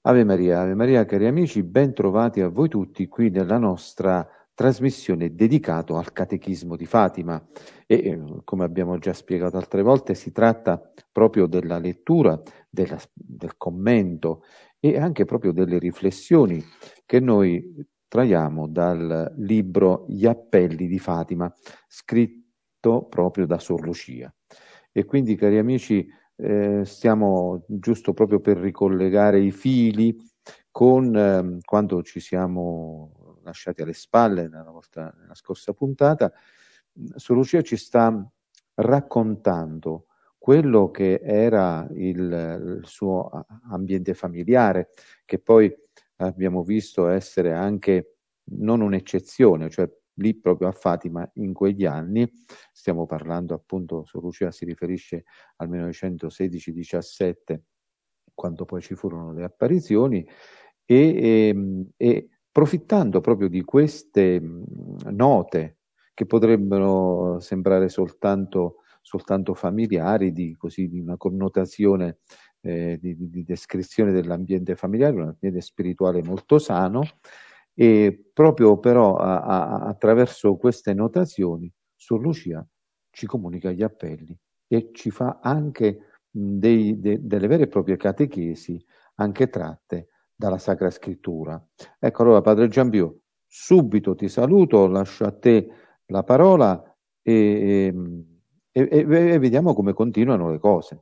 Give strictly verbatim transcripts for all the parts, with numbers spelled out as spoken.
Ave Maria, Ave Maria, cari amici, ben trovati a voi tutti qui nella nostra trasmissione dedicata al Catechismo di Fatima. E eh, come abbiamo già spiegato altre volte, si tratta proprio della lettura, della- del commento e anche proprio delle riflessioni che noi traiamo dal libro Gli Appelli di Fatima, scritto proprio da Sor Lucia. E quindi, cari amici, eh, stiamo giusto proprio per ricollegare i fili con ehm, quando ci siamo lasciati alle spalle nella, volta, nella scorsa puntata. Sor Lucia ci sta raccontando quello che era il, il suo ambiente familiare, che poi abbiamo visto essere anche non un'eccezione, cioè lì proprio a Fatima in quegli anni, stiamo parlando appunto, Sor Lucia si riferisce al millenovecentosedici diciassette, quando poi ci furono le apparizioni, e, e, e profittando proprio di queste mh, note che potrebbero sembrare soltanto, soltanto familiari, di, così, di una connotazione eh, di, di, di descrizione dell'ambiente familiare, un ambiente spirituale molto sano, e proprio però a, a, attraverso queste notazioni Sor Lucia ci comunica gli appelli e ci fa anche mh, dei, de, delle vere e proprie catechesi, anche tratte dalla Sacra Scrittura. Ecco, allora, Padre Giambio, subito ti saluto, lascio a te la parola e, e, e, e vediamo come continuano le cose.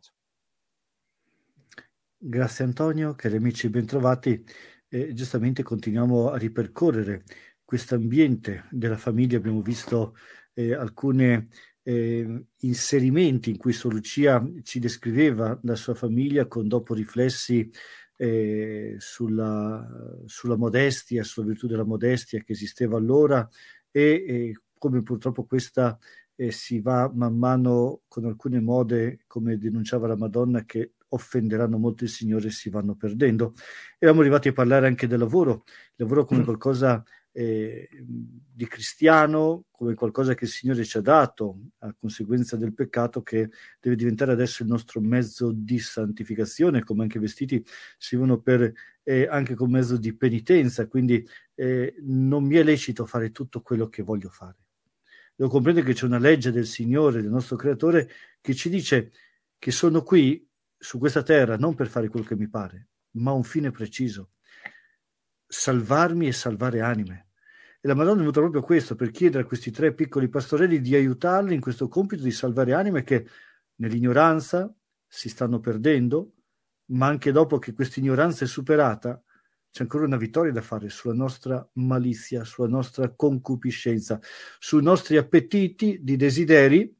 Grazie Antonio, cari amici, bentrovati. Eh, giustamente continuiamo a ripercorrere questo ambiente della famiglia. Abbiamo visto eh, alcuni eh, inserimenti in cui Sor Lucia ci descriveva la sua famiglia con dopo riflessi eh, sulla, sulla modestia, sulla virtù della modestia che esisteva allora e, e come purtroppo questa eh, si va man mano con alcune mode, come denunciava la Madonna, che offenderanno molto il Signore e si vanno perdendo. Eravamo arrivati a parlare anche del lavoro, il lavoro come qualcosa eh, di cristiano, come qualcosa che il Signore ci ha dato a conseguenza del peccato, che deve diventare adesso il nostro mezzo di santificazione, come anche i vestiti servono per eh, anche come mezzo di penitenza, quindi eh, non mi è lecito fare tutto quello che voglio fare. Devo comprendere che c'è una legge del Signore, del nostro Creatore, che ci dice che sono qui su questa terra non per fare quello che mi pare, ma a un fine preciso: salvarmi e salvare anime. E la Madonna è venuta proprio a questo, per chiedere a questi tre piccoli pastorelli di aiutarli in questo compito di salvare anime che nell'ignoranza si stanno perdendo, ma anche dopo che questa ignoranza è superata c'è ancora una vittoria da fare sulla nostra malizia, sulla nostra concupiscenza, sui nostri appetiti di desideri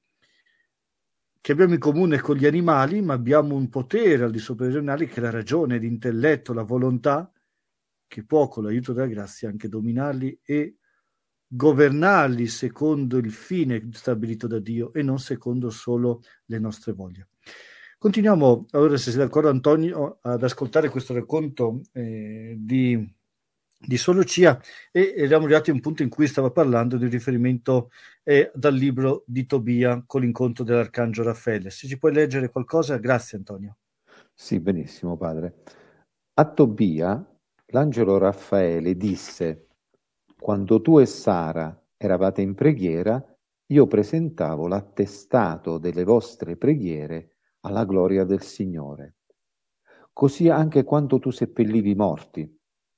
che abbiamo in comune con gli animali, ma abbiamo un potere al di sopra degli animali che è la ragione, l'intelletto, la volontà, che può con l'aiuto della grazia anche dominarli e governarli secondo il fine stabilito da Dio e non secondo solo le nostre voglie. Continuiamo allora, se sei d'accordo Antonio, ad ascoltare questo racconto eh, di, di Sor Lucia, e eravamo arrivati a un punto in cui stava parlando di riferimento eh, dal libro di Tobia con l'incontro dell'Arcangelo Raffaele. Se ci puoi leggere qualcosa, grazie Antonio. Sì, benissimo, padre. A Tobia, l'angelo Raffaele disse: quando tu e Sara eravate in preghiera, io presentavo l'attestato delle vostre preghiere alla gloria del Signore. Così anche quando tu seppellivi i morti.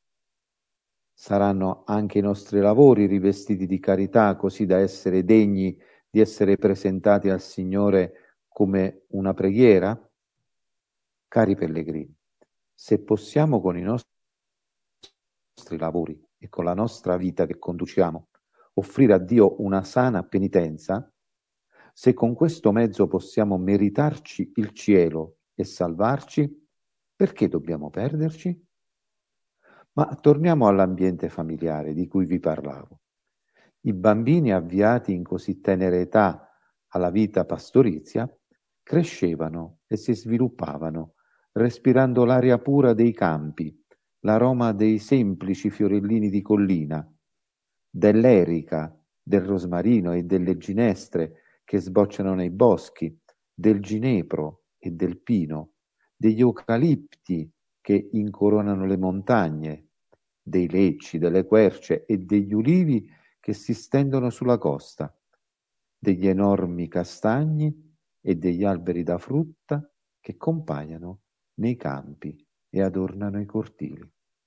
Saranno anche i nostri lavori rivestiti di carità, così da essere degni di essere presentati al Signore come una preghiera? Cari pellegrini, se possiamo con i nostri lavori e con la nostra vita che conduciamo offrire a Dio una sana penitenza, se con questo mezzo possiamo meritarci il cielo e salvarci, perché dobbiamo perderci? Ma torniamo all'ambiente familiare di cui vi parlavo. I bambini avviati in così tenera età alla vita pastorizia crescevano e si sviluppavano, respirando l'aria pura dei campi, l'aroma dei semplici fiorellini di collina, dell'erica, del rosmarino e delle ginestre che sbocciano nei boschi, del ginepro e del pino, degli eucalipti che incoronano le montagne, dei lecci, delle querce e degli ulivi che si stendono sulla costa, degli enormi castagni e degli alberi da frutta che compaiono nei campi e adornano i cortili.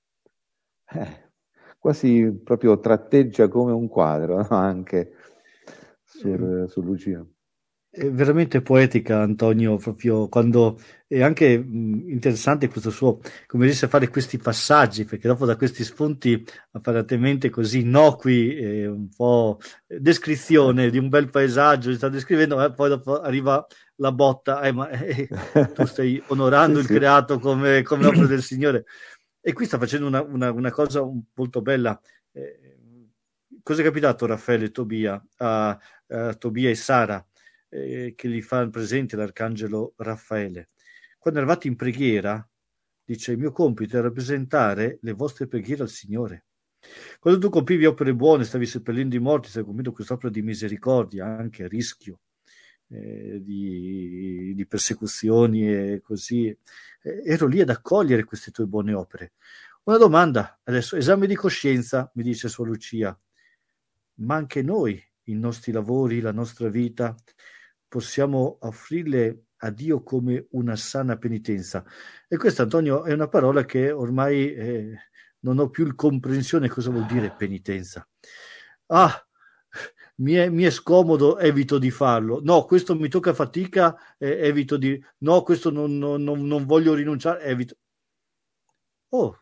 Eh, quasi proprio tratteggia come un quadro, no? Anche sur, su Lucia. È veramente poetica, Antonio, proprio quando è anche mh, interessante questo suo, come riesce a fare questi passaggi, perché dopo da questi spunti apparentemente così innocui, e un po' descrizione di un bel paesaggio, sta descrivendo, e poi dopo arriva la botta, eh, ma eh, tu stai onorando Sì, il sì. creato come, come opera del Signore. E qui sta facendo una, una, una cosa molto bella. Eh, cosa è capitato a Raffaele e Tobia, a, a Tobia e Sara? Eh, che gli fa presente l'arcangelo Raffaele. Quando eravate in preghiera, dice: il mio compito è rappresentare le vostre preghiere al Signore. Quando tu compivi opere buone, stavi seppellendo i morti, stavi compiendo quest'opera di misericordia, anche a rischio eh, di, di persecuzioni e così, eh, ero lì ad accogliere queste tue buone opere. Una domanda, adesso, esame di coscienza, mi dice Sua Lucia, ma anche noi, i nostri lavori, la nostra vita, possiamo offrirle a Dio come una sana penitenza. E questa, Antonio, è una parola che ormai eh, non ho più il comprensione cosa vuol dire penitenza. Ah, mi è, mi è scomodo, evito di farlo. No, questo mi tocca fatica, eh, evito di... No, questo non, non, non, non voglio rinunciare, evito. Oh,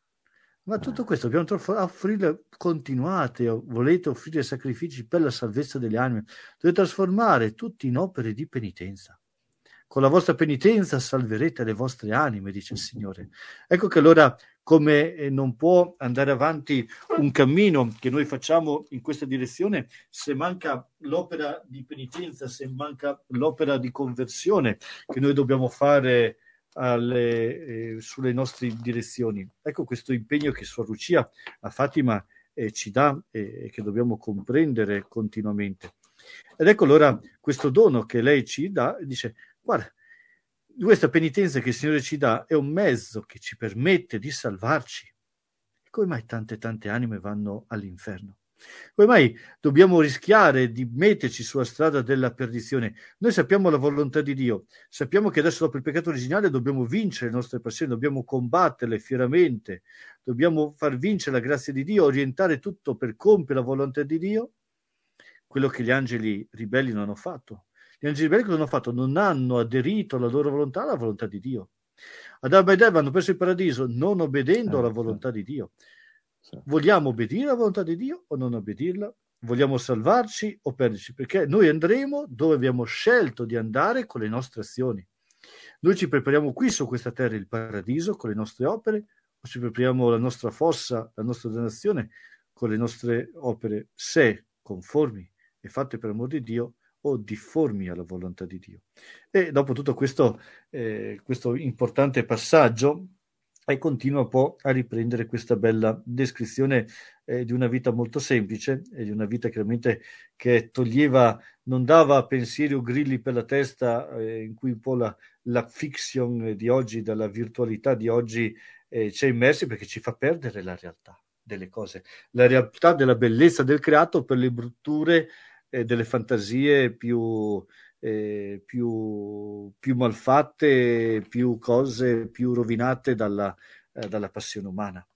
ma tutto questo dobbiamo trof- offrire, continuate, volete offrire sacrifici per la salvezza delle anime, dovete trasformare tutti in opere di penitenza. Con la vostra penitenza salverete le vostre anime, dice il Signore. Ecco che allora, come eh, non può andare avanti un cammino che noi facciamo in questa direzione, se manca l'opera di penitenza, se manca l'opera di conversione che noi dobbiamo fare alle, eh, sulle nostre direzioni. Ecco questo impegno che Suor Lucia a Fatima eh, ci dà e eh, che dobbiamo comprendere continuamente. Ed ecco allora questo dono che lei ci dà, dice: guarda, questa penitenza che il Signore ci dà è un mezzo che ci permette di salvarci. E come mai tante tante anime vanno all'inferno? Come mai dobbiamo rischiare di metterci sulla strada della perdizione? Noi sappiamo la volontà di Dio, sappiamo che adesso dopo il peccato originale dobbiamo vincere le nostre passioni, dobbiamo combatterle fieramente, dobbiamo far vincere la grazia di Dio, orientare tutto per compiere la volontà di Dio, quello che gli angeli ribelli non hanno fatto. Gli angeli ribelli cosa hanno fatto? Non hanno aderito alla loro volontà, alla volontà di Dio. Adamo ed Eva hanno preso il paradiso non obbedendo alla Eh, volontà sì, di Dio. sì. Vogliamo obbedire alla volontà di Dio o non obbedirla? Vogliamo salvarci o perderci? Perché noi andremo dove abbiamo scelto di andare con le nostre azioni. Noi ci prepariamo qui su questa terra il paradiso con le nostre opere o ci prepariamo la nostra fossa, la nostra dannazione con le nostre opere, se conformi e fatte per amor di Dio o difformi alla volontà di Dio. E dopo tutto questo, eh, questo importante passaggio, e continua poi a riprendere questa bella descrizione eh, di una vita molto semplice e di una vita chiaramente che toglieva, non dava pensieri o grilli per la testa eh, in cui un po' la, la fiction di oggi, dalla virtualità di oggi eh, ci è immersi, perché ci fa perdere la realtà delle cose, la realtà della bellezza del creato per le brutture eh, delle fantasie più eh, più, più malfatte, più cose più rovinate dalla, eh, dalla passione umana.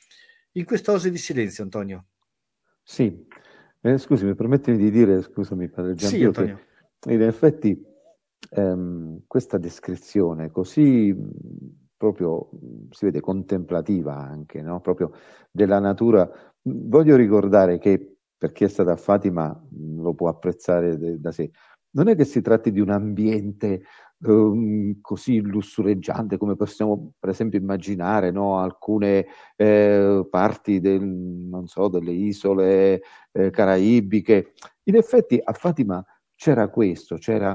In quest'ose di silenzio, Antonio. Sì, eh, scusami, permettimi di dire, scusami Padre Sì, Giampio, che Antonio. in effetti ehm, questa descrizione così mh, proprio mh, si vede contemplativa anche, no? Proprio della natura. Mh, Voglio ricordare che per chi è stato a Fatima mh, lo può apprezzare de- da sé. Non è che si tratti di un ambiente ehm, così lussureggiante come possiamo per esempio immaginare, no? Alcune eh, parti del, non so, delle isole eh, caraibiche. In effetti a Fatima c'era questo, c'era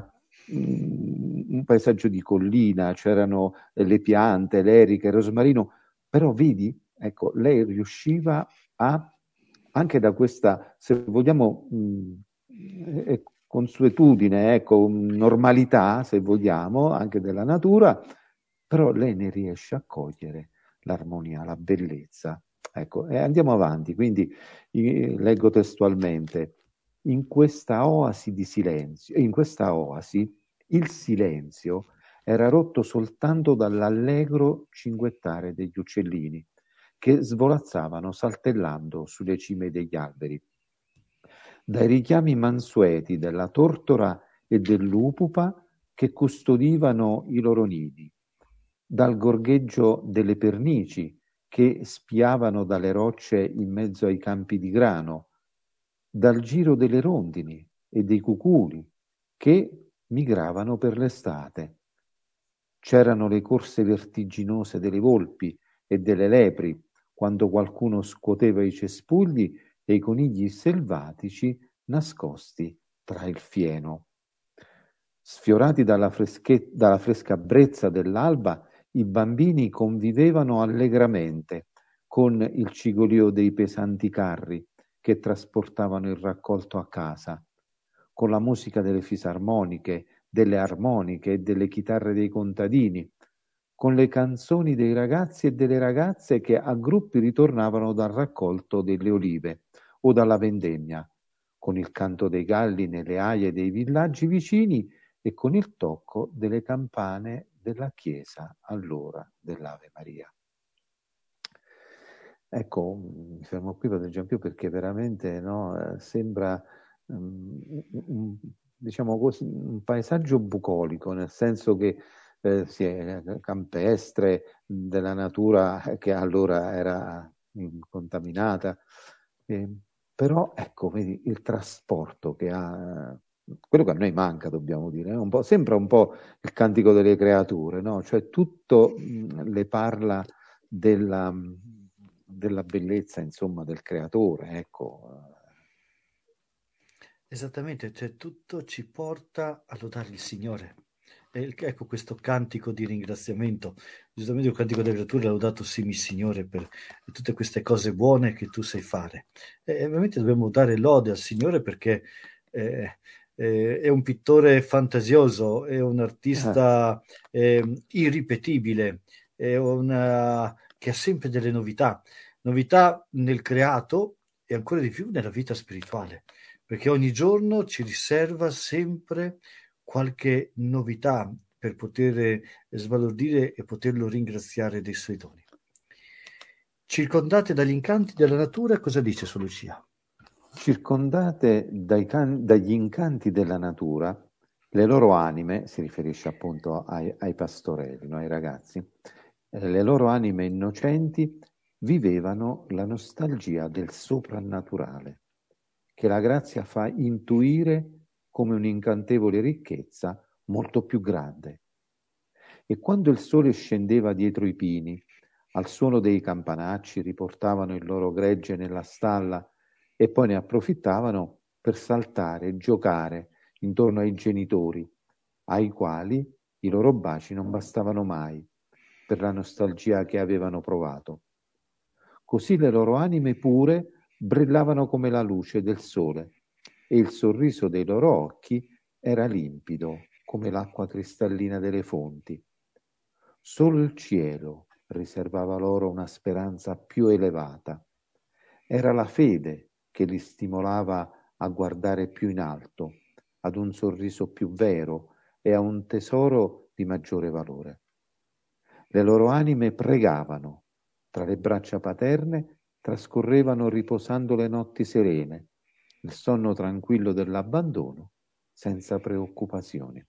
mm, un paesaggio di collina, c'erano eh, le piante, l'erica, il rosmarino, però vedi, ecco, lei riusciva a, anche da questa, se vogliamo, mh, eh, consuetudine, ecco, normalità, se vogliamo, anche della natura, però lei ne riesce a cogliere l'armonia, la bellezza. Ecco, e andiamo avanti, quindi eh, leggo testualmente, in questa oasi di silenzio, in questa oasi il silenzio era rotto soltanto dall'allegro cinguettare degli uccellini che svolazzavano saltellando sulle cime degli alberi, dai richiami mansueti della tortora e dell'upupa che custodivano i loro nidi, dal gorgheggio delle pernici che spiavano dalle rocce in mezzo ai campi di grano, dal giro delle rondini e dei cuculi che migravano per l'estate. C'erano le corse vertiginose delle volpi e delle lepri, quando qualcuno scuoteva i cespugli e i conigli selvatici nascosti tra il fieno. Sfiorati dalla, freschet- dalla fresca brezza dell'alba, i bambini convivevano allegramente con il cigolio dei pesanti carri che trasportavano il raccolto a casa, con la musica delle fisarmoniche, delle armoniche e delle chitarre dei contadini, con le canzoni dei ragazzi e delle ragazze che a gruppi ritornavano dal raccolto delle olive o dalla vendemmia, con il canto dei galli nelle aie dei villaggi vicini e con il tocco delle campane della chiesa all'ora dell'Ave Maria. Ecco, mi fermo qui, Padre Giampiero, perché veramente no, eh, sembra um, un, diciamo così, un paesaggio bucolico, nel senso che eh, si è campestre, della natura che allora era incontaminata, eh, però ecco, vedi, il trasporto che ha, quello che a noi manca, dobbiamo dire, no? Un po', sembra un po' il cantico delle creature, no? Cioè tutto mh, le parla della, della bellezza, insomma, del creatore, ecco. Esattamente, cioè tutto ci porta a lodare il Signore. E il- ecco questo cantico di ringraziamento. Giustamente il cantico delle creature ha lodato Simi Signore per tutte queste cose buone che tu sai fare. E e veramente dobbiamo dare lode al Signore perché eh, eh, è un pittore fantasioso, è un Eh, artista eh, irripetibile, è una, che ha sempre delle novità. Novità nel creato e ancora di più nella vita spirituale, perché ogni giorno ci riserva sempre qualche novità per poter sbalordire e poterlo ringraziare dei suoi doni. Circondate dagli incanti della natura, cosa dice Sor Lucia? circondate dai can- dagli incanti della natura, le loro anime, si riferisce appunto ai, ai pastorelli, no, ai ragazzi, eh, le loro anime innocenti vivevano la nostalgia del soprannaturale, che la grazia fa intuire come un'incantevole ricchezza molto più grande. E quando il sole scendeva dietro i pini, al suono dei campanacci riportavano il loro gregge nella stalla e poi ne approfittavano per saltare e giocare intorno ai genitori, ai quali i loro baci non bastavano mai per la nostalgia che avevano provato. Così le loro anime pure brillavano come la luce del sole e il sorriso dei loro occhi era limpido come l'acqua cristallina delle fonti. Solo il cielo riservava loro una speranza più elevata. Era la fede che li stimolava a guardare più in alto, ad un sorriso più vero e a un tesoro di maggiore valore. Le loro anime pregavano, tra le braccia paterne trascorrevano riposando le notti serene, il sonno tranquillo dell'abbandono, senza preoccupazioni.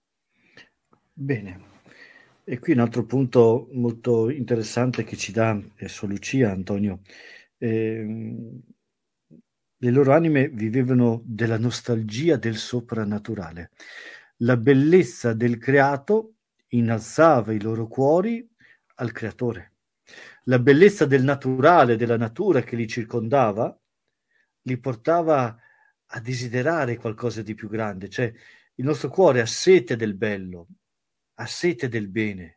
Bene, e qui un altro punto molto interessante che ci dà eh, Sor Lucia, Antonio. Ehm, le loro anime vivevano della nostalgia del soprannaturale. La bellezza del creato innalzava i loro cuori al creatore. La bellezza del naturale, della natura che li circondava, li portava a desiderare qualcosa di più grande. Cioè, il nostro cuore ha sete del bello, ha sete del bene,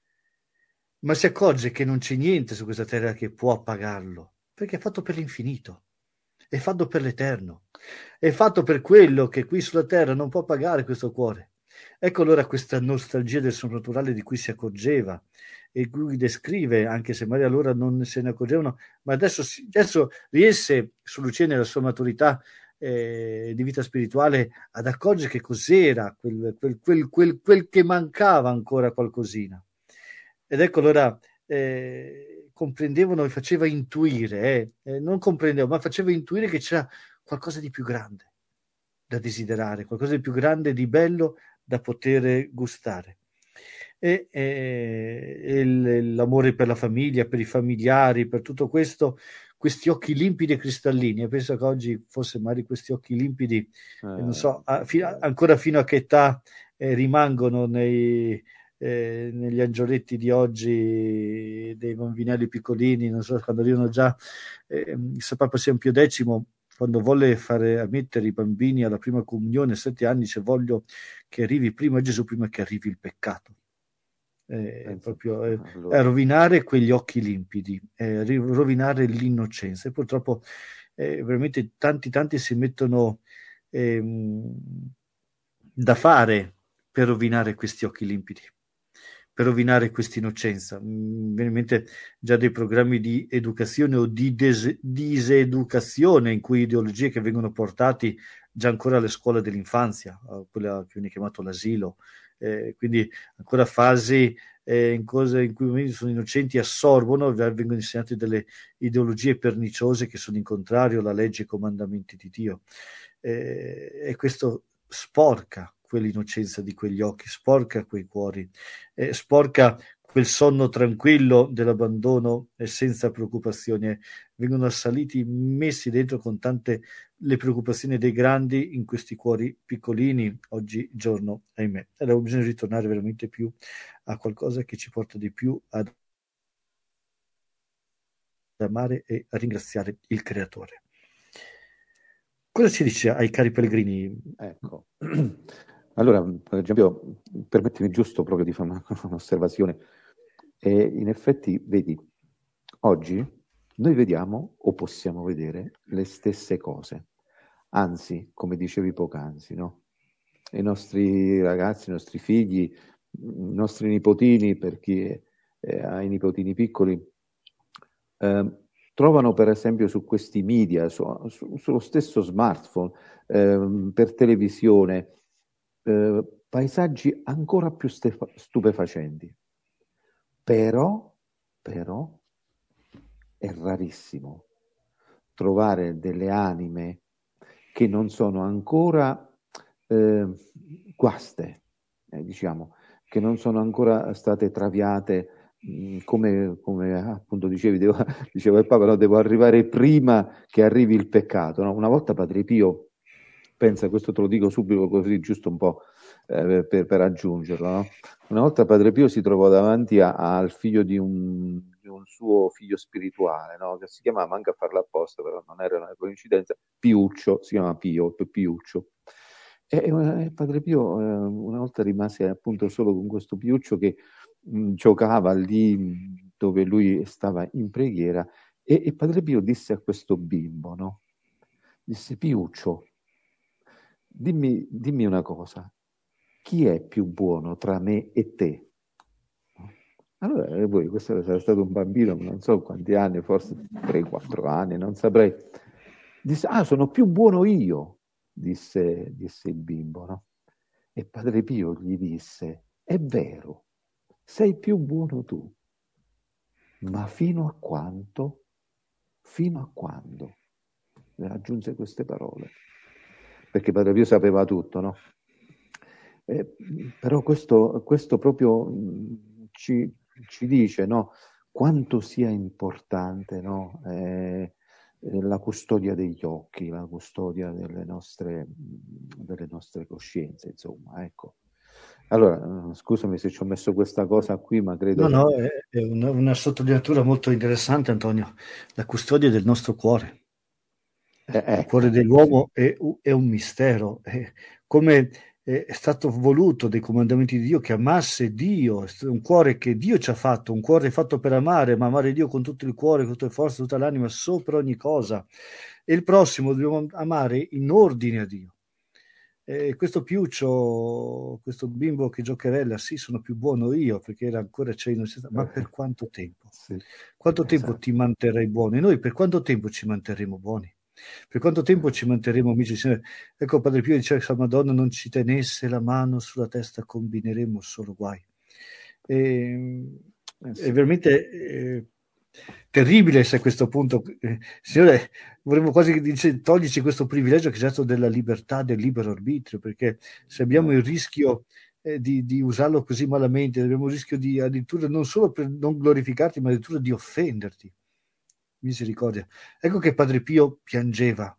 ma si accorge che non c'è niente su questa terra che può appagarlo, perché è fatto per l'infinito, è fatto per l'eterno, è fatto per quello che qui sulla terra non può pagare questo cuore. Ecco allora questa nostalgia del soprannaturale di cui si accorgeva e cui descrive, anche se magari allora non se ne accorgevano, ma adesso, si- adesso riesce su Lucia nella sua maturità eh, di vita spirituale ad accorgere che cos'era quel, quel, quel, quel, quel che mancava ancora qualcosina. Ed ecco allora eh, comprendevano e faceva intuire, eh, eh, non comprendeva, ma faceva intuire che c'era qualcosa di più grande da desiderare, qualcosa di più grande, di bello da poter gustare. E, e- e il- l'amore per la famiglia, per i familiari, per tutto questo, questi occhi limpidi e cristallini. E penso che oggi forse magari questi occhi limpidi, eh, non Eh, so, a- fi- ancora fino a che età eh, rimangono nei, eh, negli angioletti di oggi dei bambinelli piccolini, non so, quando arrivano già, eh, se Papa San Pio X, quando volle fare ammettere i bambini alla prima comunione a sette anni, se voglio che arrivi prima Gesù, prima che arrivi il peccato. Eh, penso un po'. proprio eh, a Allora, rovinare quegli occhi limpidi, eh, ri- rovinare l'innocenza. E purtroppo eh, veramente tanti tanti si mettono ehm, da fare per rovinare questi occhi limpidi, per rovinare questa innocenza. Mi viene in mente già dei programmi di educazione o di des- diseducazione in cui ideologie che vengono portati già ancora alle scuole dell'infanzia, eh, quella che viene chiamato l'asilo, eh, quindi ancora fasi eh, in, cose in cui i bambini sono innocenti, assorbono, vengono insegnate delle ideologie perniciose che sono in contrario alla legge e ai comandamenti di Dio. Eh, e questo sporca quell'innocenza di quegli occhi, sporca quei cuori, eh, sporca quel sonno tranquillo dell'abbandono e senza preoccupazioni. Vengono assaliti, messi dentro con tante le preoccupazioni dei grandi in questi cuori piccolini oggigiorno, ahimè. Allora bisogna ritornare veramente più a qualcosa che ci porta di più ad amare e a ringraziare il Creatore. Cosa ci dice ai cari pellegrini? ecco. Allora, per esempio, permettimi giusto proprio di fare una, un'osservazione. E in effetti, vedi, oggi noi vediamo o possiamo vedere le stesse cose. Anzi, come dicevi poc'anzi, no? I nostri ragazzi, i nostri figli, i nostri nipotini, per chi eh, ha i nipotini piccoli, eh, trovano per esempio su questi media, su, su, sullo stesso smartphone, eh, per televisione, eh, paesaggi ancora più stefa- stupefacenti. Però, però, è rarissimo trovare delle anime che non sono ancora eh, guaste, eh, diciamo, che non sono ancora state traviate, mh, come, come appunto dicevi, devo, diceva il Papa, no, devo arrivare prima che arrivi il peccato. No? Una volta Padre Pio, pensa, questo te lo dico subito così, giusto un po' eh, per, per aggiungerlo, no? Una volta Padre Pio si trovò davanti a, al figlio di un, di un suo figlio spirituale, no? Che si chiamava, manca a farlo apposta, però non era una coincidenza, Piuccio, si chiama Pio, Piuccio. E, e Padre Pio eh, una volta rimase appunto solo con questo Piuccio che mh, giocava lì dove lui stava in preghiera e, e Padre Pio disse a questo bimbo, no? Disse, Piuccio, dimmi, dimmi una cosa, chi è più buono tra me e te? Allora, eh, poi questo era stato un bambino, non so quanti anni, forse tre quattro anni, non saprei. Disse, ah, sono più buono io, disse, disse il bimbo, no? E Padre Pio gli disse, è vero, sei più buono tu, ma fino a quanto? Fino a quando? E aggiunse queste parole, perché Padre Pio sapeva tutto, no? Eh, però questo, questo proprio mh, ci, ci dice, no, quanto sia importante, no, eh, eh, la custodia degli occhi, la custodia delle nostre, delle nostre coscienze, insomma, ecco. Allora, eh, scusami se ci ho messo questa cosa qui, ma credo No, che... no, è, è una, una sottolineatura molto interessante, Antonio, la custodia del nostro cuore. Eh, Il cuore ecco, sì. dell'uomo è, è un mistero, è come è stato voluto dai comandamenti di Dio che amasse Dio, un cuore che Dio ci ha fatto, un cuore fatto per amare, ma amare Dio con tutto il cuore, con tutte le forze, tutta l'anima, sopra ogni cosa. E il prossimo dobbiamo amare in ordine a Dio. E questo Piuccio, questo bimbo che giocherella, sì, sono più buono io perché era ancora c'è innocenza, ma per quanto tempo? Sì, Quanto tempo esatto. ti manterrai buono? E noi per quanto tempo ci manterremo buoni? Per quanto tempo ci manterremo amici? Signore? Ecco, Padre Pio diceva che se la Madonna non ci tenesse la mano sulla testa combineremo solo guai. E, Eh è sì. veramente eh, terribile se a questo punto, eh, Signore, vorremmo quasi dice, toglierci questo privilegio che è stato della libertà, del libero arbitrio, perché se abbiamo il Ecco. rischio eh, di, di usarlo così malamente, abbiamo il rischio di addirittura non solo per non glorificarti, ma addirittura di offenderti. Misericordia. Ecco che Padre Pio piangeva,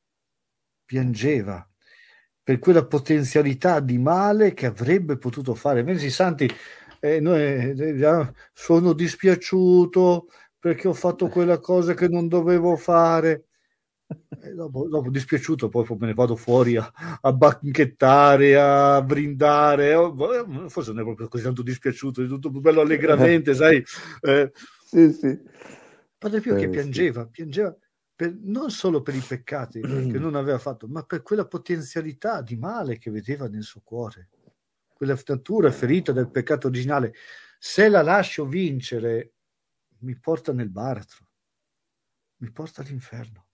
Eh sì. piangeva per quella potenzialità di male che avrebbe potuto fare. Mentre i santi, eh, noi, eh, sono dispiaciuto perché ho fatto quella cosa che non dovevo fare. E dopo, dopo dispiaciuto, poi me ne vado fuori a, a banchettare, a brindare. Oh, boh, forse non è proprio così tanto dispiaciuto, è tutto bello allegramente, sai. Eh, Sì, sì. Padre Pio che Eh sì. piangeva, piangeva per- non solo per i peccati che non aveva fatto, ma per quella potenzialità di male che vedeva nel suo cuore, quella natura ferita del peccato originale. Se la lascio vincere, mi porta nel baratro, mi porta all'inferno.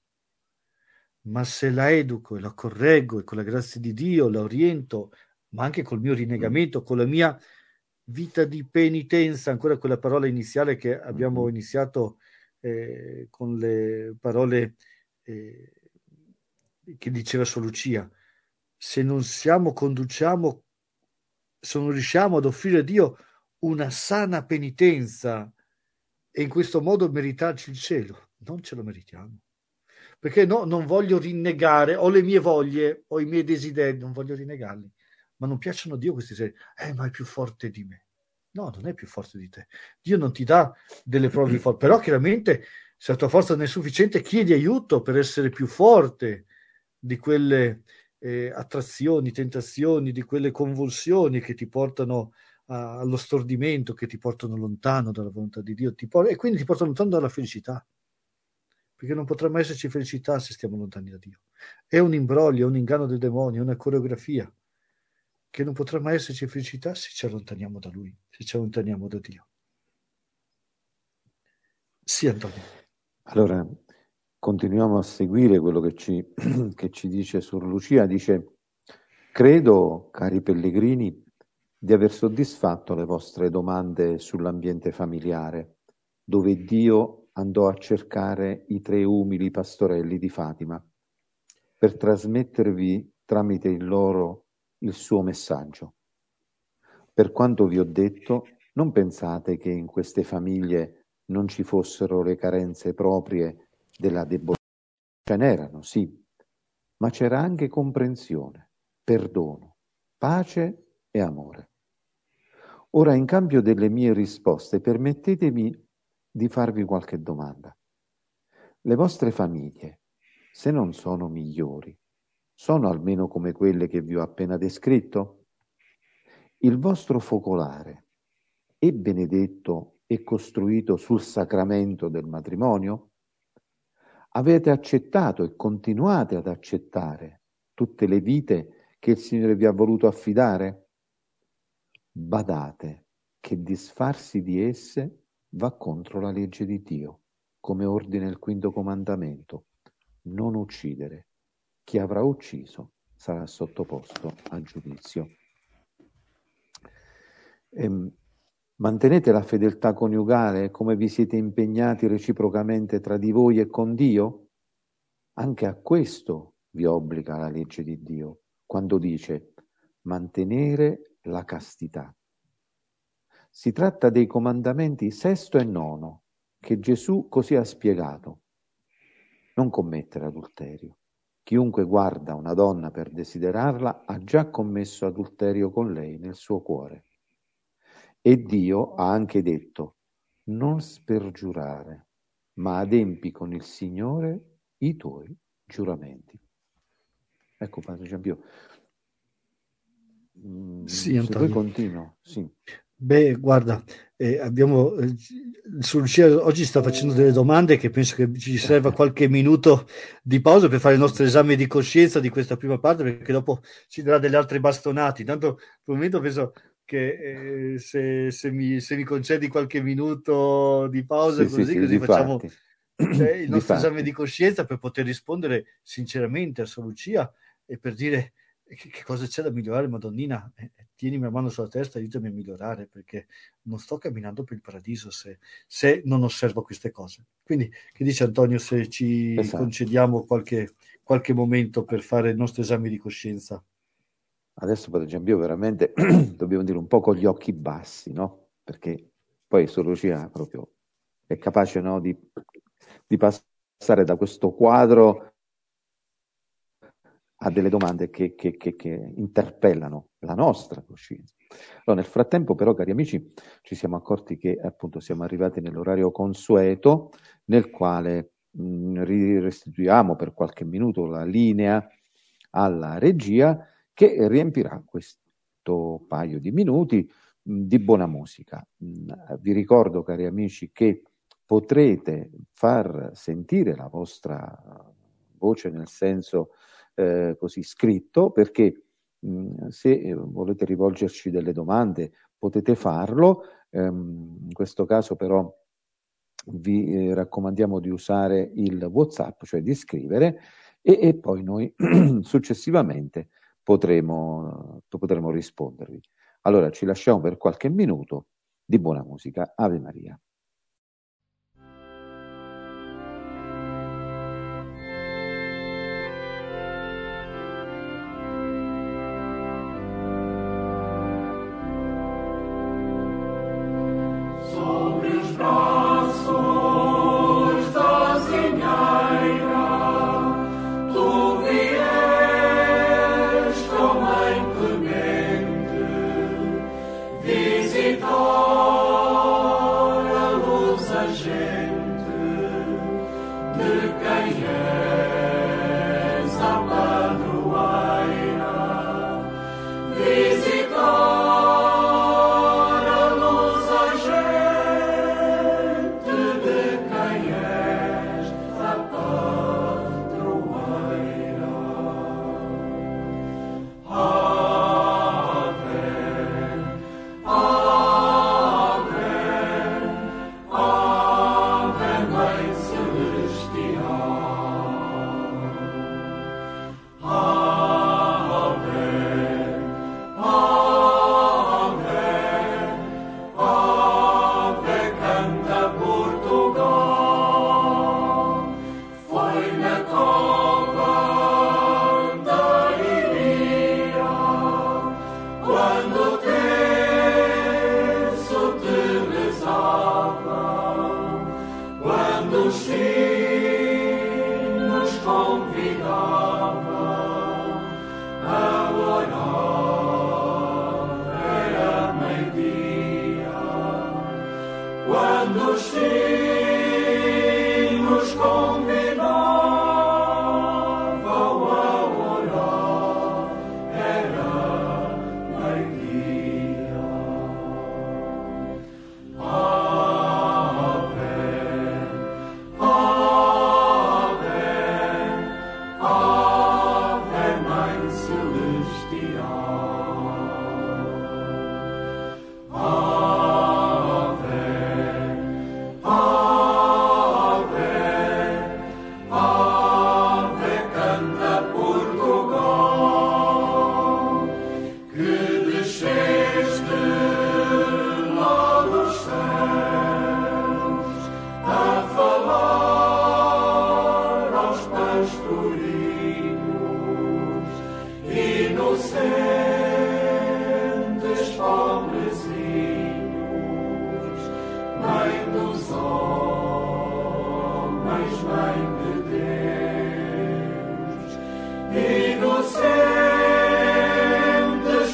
Ma se la educo e la correggo e con la grazia di Dio la oriento, ma anche col mio Mm. rinnegamento, con la mia vita di penitenza, ancora quella parola iniziale che abbiamo Mhm. iniziato eh, con le parole eh, che diceva Sor Lucia, se non siamo, conduciamo, se non riusciamo ad offrire a Dio una sana penitenza e in questo modo meritarci il cielo, non ce lo meritiamo. Perché no, non voglio rinnegare, ho le mie voglie, ho i miei desideri, non voglio rinnegarli, ma non piacciono a Dio questi desideri. Eh, ma è più forte di me. No, non è più forte di te. Dio non ti dà delle prove di forza, però chiaramente se la tua forza non è sufficiente, chiedi aiuto per essere più forte di quelle eh, attrazioni, tentazioni, di quelle convulsioni che ti portano a, allo stordimento, che ti portano lontano dalla volontà di Dio, ti por- e quindi ti portano lontano dalla felicità, perché non potrà mai esserci felicità se stiamo lontani da Dio. È un imbroglio, è un inganno del demonio, è una coreografia, che non potrà mai esserci felicità se ci allontaniamo da Lui, se ci allontaniamo da Dio. Sì, Antonio. Allora, continuiamo a seguire quello che ci, che ci dice Sor Lucia. Dice, credo, cari pellegrini, di aver soddisfatto le vostre domande sull'ambiente familiare, dove Dio andò a cercare i tre umili pastorelli di Fatima, per trasmettervi tramite il loro il suo messaggio. Per quanto vi ho detto, non pensate che in queste famiglie non ci fossero le carenze proprie della debolezza. Ce n'erano, sì, ma c'era anche comprensione, perdono, pace e amore. Ora, in cambio delle mie risposte, permettetemi di farvi qualche domanda. Le vostre famiglie, se non sono migliori, sono almeno come quelle che vi ho appena descritto? Il vostro focolare è benedetto e costruito sul sacramento del matrimonio? Avete accettato e continuate ad accettare tutte le vite che il Signore vi ha voluto affidare? Badate che disfarsi di esse va contro la legge di Dio, come ordina il quinto comandamento: non uccidere. Chi avrà ucciso sarà sottoposto a giudizio. Ehm, mantenete la fedeltà coniugale come vi siete impegnati reciprocamente tra di voi e con Dio? Anche a questo vi obbliga la legge di Dio, quando dice mantenere la castità. Si tratta dei comandamenti sesto e nono, che Gesù così ha spiegato. Non commettere adulterio. Chiunque guarda una donna per desiderarla ha già commesso adulterio con lei nel suo cuore. E Dio ha anche detto: non spergiurare, ma adempi con il Signore i tuoi giuramenti. Ecco, Padre Giampio, Sì, mm, se vuoi Antonio. continuo, sì. Beh, guarda, eh, abbiamo, eh, su Lucia oggi sta facendo delle domande che penso che ci serva qualche minuto di pausa per fare il nostro esame di coscienza di questa prima parte, perché dopo ci darà delle altre bastonate. Intanto, per il momento penso che eh, se, se mi, se mi concedi qualche minuto di pausa Sì, sì, così, sì, così facciamo difatti, eh, il nostro esame di difatti. coscienza per poter rispondere sinceramente a Sor Lucia e per dire che, che cosa c'è da migliorare, Madonnina. Eh, eh, tienimi la mano sulla testa, aiutami a migliorare, perché non sto camminando per il paradiso se, se non osservo queste cose. Quindi, che dice Antonio se ci Esatto. concediamo qualche, qualche momento per fare il nostro esame di coscienza? Adesso per esempio veramente dobbiamo dire un po' con gli occhi bassi, no? Perché poi Sor Lucia proprio è capace, no, di, di passare da questo quadro a delle domande che, che, che, che interpellano la nostra coscienza. Allora, nel frattempo, però, cari amici, ci siamo accorti che appunto siamo arrivati nell'orario consueto, nel quale mh, restituiamo per qualche minuto la linea alla regia che riempirà questo paio di minuti mh, di buona musica. Mh, vi ricordo, cari amici, che potrete far sentire la vostra voce nel senso eh, così scritto, perché mh, se eh, volete rivolgerci delle domande potete farlo. Ehm, in questo caso però vi eh, raccomandiamo di usare il WhatsApp, cioè di scrivere, e, e poi noi successivamente potremo, potremo rispondervi. Allora ci lasciamo per qualche minuto di buona musica. Ave Maria. Sobre os braços da Zinheira, tu vieste, ó Mãe clemente, visitar a luz agente de quem és a padroeira. Visitar a luz agente de quem és a padroeira. Ave, Ave, Ave, Mãe Celestial. Ave, Ave, Ave, canta Portugal. Foi na cova da Iria, quando o terço te rezava, quando os sinos convidavam a orar, era meio-dia, quando os sinos convidavam a orar, era meio-dia. Ave, Ave, Ave, Mãe Celestial. Ave, Ave, Ave, canta Portugal, que desceste lá dos céus a falar aos pastorinhos inocentes, pobrezinhos, Mãe dos homens, Mãe de Deus, inocentes,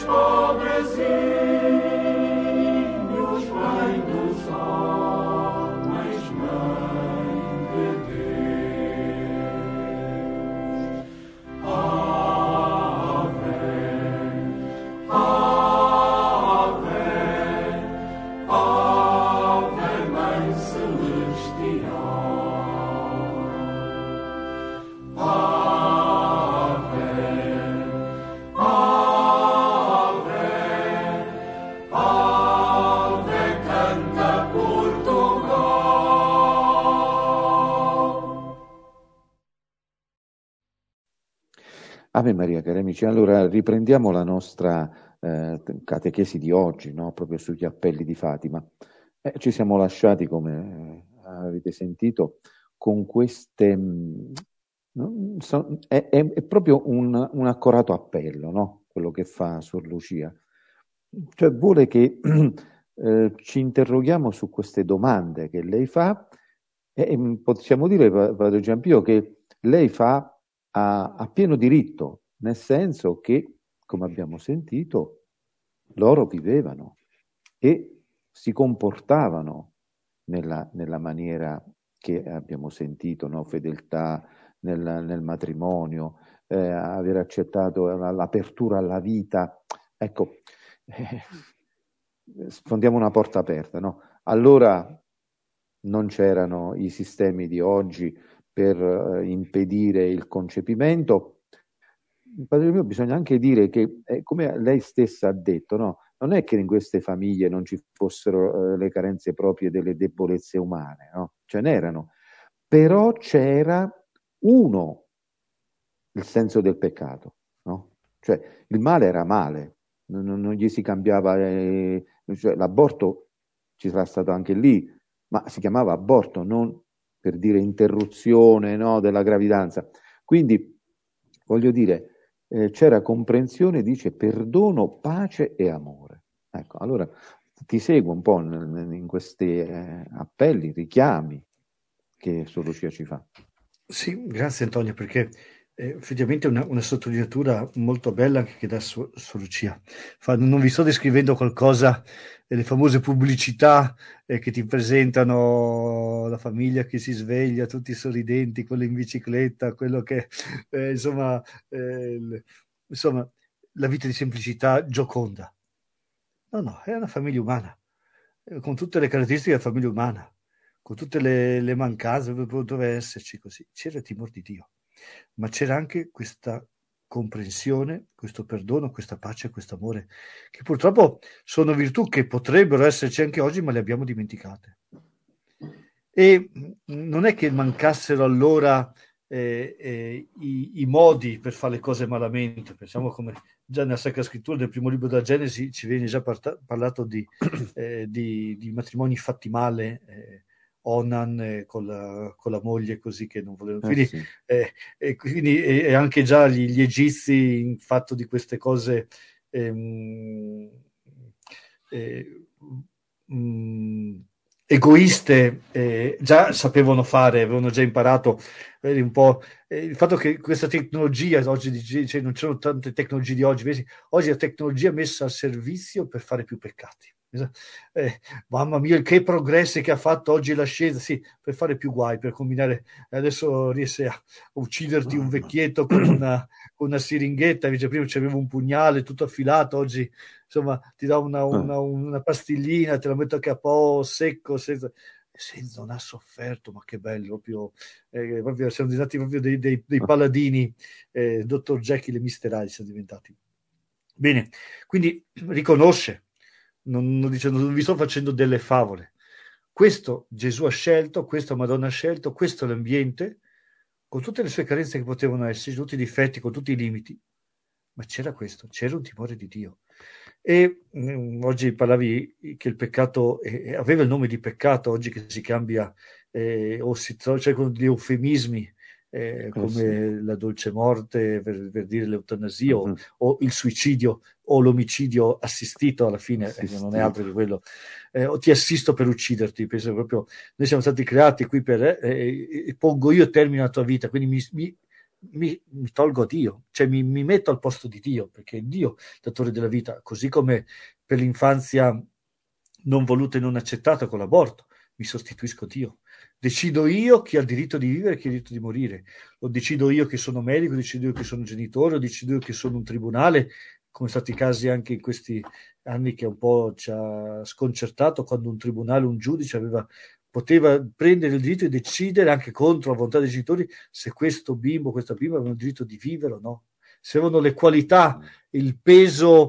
pobrezinhos, Mãe dos homens, Mãe de Deus. Ave, Ave, Ave Maria, cari amici, allora riprendiamo la nostra eh, catechesi di oggi, no? Proprio sugli appelli di Fatima. Eh, ci siamo lasciati, come eh, avete sentito, con queste... Mh, no? So- è, è- è proprio un, un accorato appello, no? Quello che fa Sor Lucia. Cioè vuole che eh, ci interroghiamo su queste domande che lei fa e, e possiamo dire, Pa- Padre Giampio, che lei fa a, a pieno diritto, nel senso che, come abbiamo sentito, loro vivevano e si comportavano nella, nella maniera che abbiamo sentito, no? Fedeltà nel, nel matrimonio, eh, aver accettato la- l'apertura alla vita. Ecco, eh, sfondiamo una porta aperta, no? Allora non c'erano i sistemi di oggi per eh, impedire il concepimento. Padre mio, bisogna anche dire che, eh, come lei stessa ha detto, no? Non è che in queste famiglie non ci fossero eh, le carenze proprie delle debolezze umane, no? Ce n'erano, però c'era uno, il senso del peccato, no? Cioè il male era male, non, non- non gli si cambiava, eh, cioè, l'aborto ci sarà stato anche lì, ma si chiamava aborto, non per dire interruzione, no, della gravidanza. Quindi, voglio dire, eh, c'era comprensione, dice perdono, pace e amore. Ecco, allora ti seguo un po' in, in questi eh, appelli, richiami che Sor Lucia ci fa. Sì, grazie Antonio, perché eh, effettivamente è una, una sottolineatura molto bella anche che dà Su- Sor Lucia. Fa- non vi sto descrivendo qualcosa, delle famose pubblicità eh, che ti presentano la famiglia che si sveglia, tutti sorridenti, quello in bicicletta, quello che, eh, insomma, eh, il- insomma, la vita di semplicità gioconda. No, no, è una famiglia umana, eh, con tutte le caratteristiche della famiglia umana, con tutte le, le mancanze, dove doveva esserci così. C'era il timore di Dio, ma c'era anche questa comprensione, questo perdono, questa pace, questo amore, che purtroppo sono virtù che potrebbero esserci anche oggi, ma le abbiamo dimenticate. E mh, non è che mancassero allora eh, eh, i, i modi per fare le cose malamente, pensiamo come già nella Sacra Scrittura del primo libro della Genesi ci viene già parta- parlato di, eh, di, di matrimoni fatti male, eh, Onan eh, con, la, con la moglie così che non volevano. Eh Quindi, sì. eh, e quindi e, e anche già gli, gli egizi in fatto di queste cose ehm, eh, mh, egoiste eh, già sapevano fare, avevano già imparato vedi, un po' eh, il fatto che questa tecnologia oggi dice, cioè, non c'erano tante tecnologie di oggi, vedi? Oggi la tecnologia è messa al servizio per fare più peccati. Eh, mamma mia, che progressi che ha fatto oggi la scienza, sì, per fare più guai, per combinare, adesso riesci a ucciderti un vecchietto con una, con una siringhetta, invece prima c'avevo un pugnale tutto affilato, oggi insomma ti dà una, una, una pastillina, te la metto anche a po' secco, senza, senza non ha sofferto, ma che bello, proprio, eh, proprio siamo diventati proprio dei, dei, dei paladini, eh, dottor Jekyll e mister Hyde siamo diventati. Bene, quindi riconosce, non, non, dice, non vi sto facendo delle favole. Questo Gesù ha scelto, questo Madonna ha scelto, questo è l'ambiente, con tutte le sue carenze che potevano esserci, tutti i difetti, con tutti i limiti, ma c'era questo, c'era un timore di Dio. E mh, oggi parlavi che il peccato eh, aveva il nome di peccato, oggi che si cambia eh, o si trova, cioè con gli eufemismi eh, Eh sì. come la dolce morte per, per dire l'eutanasia o, Mhm. o il suicidio o l'omicidio assistito alla fine, eh, non è altro Assistito. che quello. Eh, o ti assisto per ucciderti, penso proprio noi siamo stati creati qui per eh, e, e pongo io termine alla tua vita, quindi mi, mi, mi, mi tolgo a Dio, cioè mi, mi metto al posto di Dio, perché è Dio datore della vita, così come per l'infanzia non voluta e non accettata con l'aborto, mi sostituisco Dio. Decido io chi ha il diritto di vivere e chi ha il diritto di morire. Lo decido io che sono medico, decido io che sono genitore, lo decido io che sono un tribunale, come sono stati i casi anche in questi anni che un po' ci ha sconcertato quando un tribunale, un giudice aveva, poteva prendere il diritto di decidere anche contro la volontà dei genitori se questo bimbo, questa bimba avevano il diritto di vivere o no. Se avevano le qualità, il peso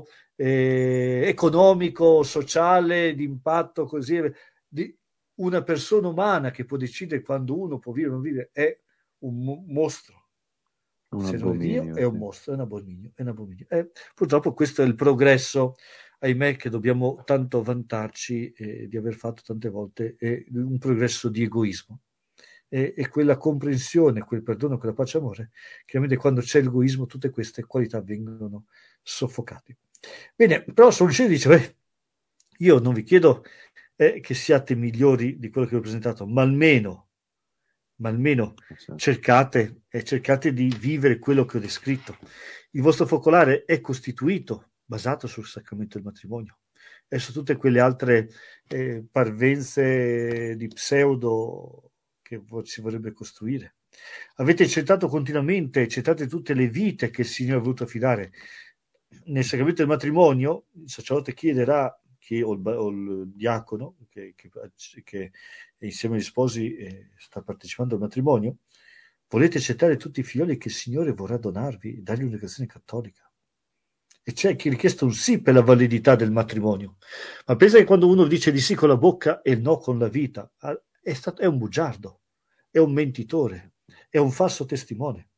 eh, economico, sociale, di impatto così, di una persona umana che può decidere quando uno può vivere o non vivere, è un mo- mostro. Un Se non è Dio abominio, è un sì. mostro, è un abominio, è un abominio. Eh, purtroppo questo è il progresso, ahimè, che dobbiamo tanto vantarci eh, di aver fatto tante volte, è un progresso di egoismo. E, e quella comprensione, quel perdono, quella pace e amore, chiaramente quando c'è l'egoismo tutte queste qualità vengono soffocate. Bene, però Soluzione dice, beh, io non vi chiedo eh, che siate migliori di quello che vi ho presentato, ma almeno, ma almeno Esatto. cercate, eh, cercate di vivere quello che ho descritto. Il vostro focolare è costituito, basato sul sacramento del matrimonio e su tutte quelle altre eh, parvenze di pseudo che si vorrebbe costruire. Avete accettato continuamente, accettate tutte le vite che il Signore ha voluto affidare. Nel sacramento del matrimonio, il sacerdote chiederà che, o, il, o il diacono che, che, che insieme agli sposi eh, sta partecipando al matrimonio, volete accettare tutti i figlioli che il Signore vorrà donarvi, dargli un'educazione cattolica. E c'è chi ha richiesto un sì per la validità del matrimonio. Ma pensa che quando uno dice di sì con la bocca e no con la vita, è, stato, è un bugiardo, è un mentitore, è un falso testimone.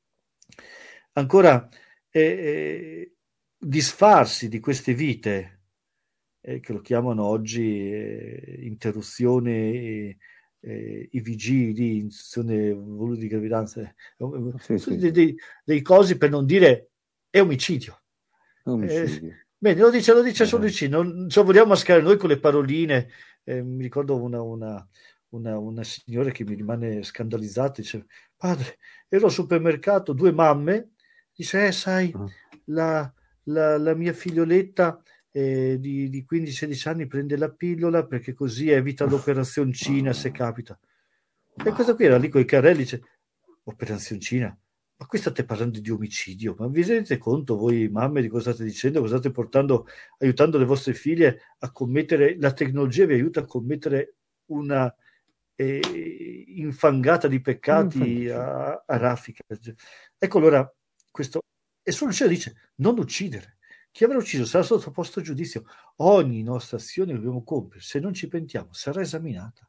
Ancora, eh, disfarsi di queste vite, eh, che lo chiamano oggi eh, interruzione, eh, eh, i vigili, induzione voluta di gravidanza, eh, Sì, sì, dei, sì. dei, dei cosi per non dire è omicidio. Omicidio. Eh, bene, lo dice, lo dice Eh, solo C, non ce lo vogliamo mascherare noi con le paroline. Eh, mi ricordo una, una, una, una signora che mi rimane scandalizzata, dice, padre, ero al supermercato, due mamme, dice, eh, sai, uh, la, la, la mia figlioletta eh, di, di quindici sedici anni prende la pillola perché così evita l'operazioncina se capita. E questo qui era lì con i carrelli, dice, operazioncina? Ma qui state parlando di omicidio, ma vi rendete conto voi mamme di cosa state dicendo, cosa state portando, aiutando le vostre figlie a commettere, la tecnologia vi aiuta a commettere una eh, infangata di peccati a, a raffica. Ecco allora, questo, e solo il cielo dice, non uccidere. Chi avrà ucciso sarà sottoposto a giudizio. Ogni nostra azione che dobbiamo compiere, se non ci pentiamo, sarà esaminata.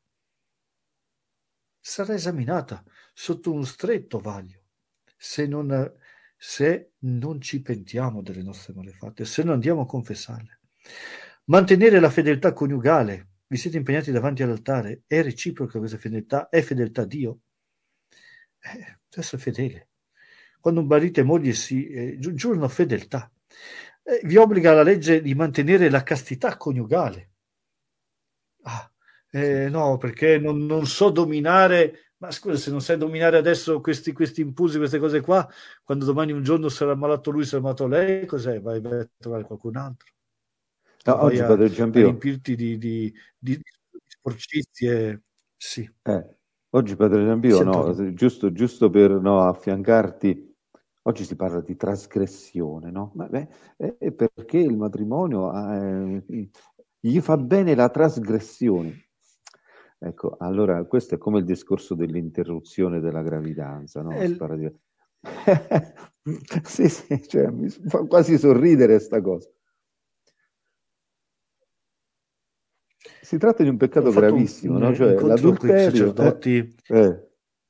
Sarà esaminata sotto uno stretto vaglio. Se non, se non ci pentiamo delle nostre malefatte, se non andiamo a confessarle. Mantenere la fedeltà coniugale. Vi siete impegnati davanti all'altare? È reciproca questa fedeltà? È fedeltà a Dio? Eh, essere fedele. Quando un marito e moglie si eh, giurano fedeltà, eh, vi obbliga la legge di mantenere la castità coniugale. Ah, eh, no, perché non, non so dominare. Ma scusa, se non sai dominare adesso questi, questi impulsi, queste cose qua, quando domani un giorno sarà malato lui, sarà malato lei, cos'è? Vai, vai a trovare qualcun altro. no, O vai oggi a, Padre a Giampio, riempirti di, di, di, di sporcizie. Sì, eh, oggi Padre Giampio, sì, no, Antonio. se- giusto, giusto per no, affiancarti, oggi si parla di trasgressione, no? Ma, beh, è è perché il matrimonio eh, gli fa bene la trasgressione. Ecco, allora questo è come il discorso dell'interruzione della gravidanza, no? È Si il- parla di... Sì, sì, cioè, mi fa quasi sorridere sta cosa. Si tratta di un Ho peccato fatto un, gravissimo, un no? Cioè incontro con i l'adulterio. Eh, sacerdoti. eh,